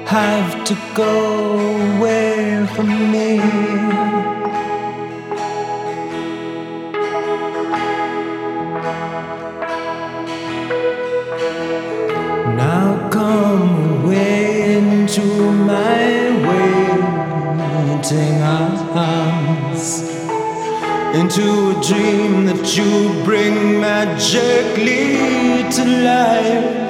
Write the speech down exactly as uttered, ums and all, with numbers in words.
have to go away from me. Now come away into my waiting arms, into a dream that you bring magically to life.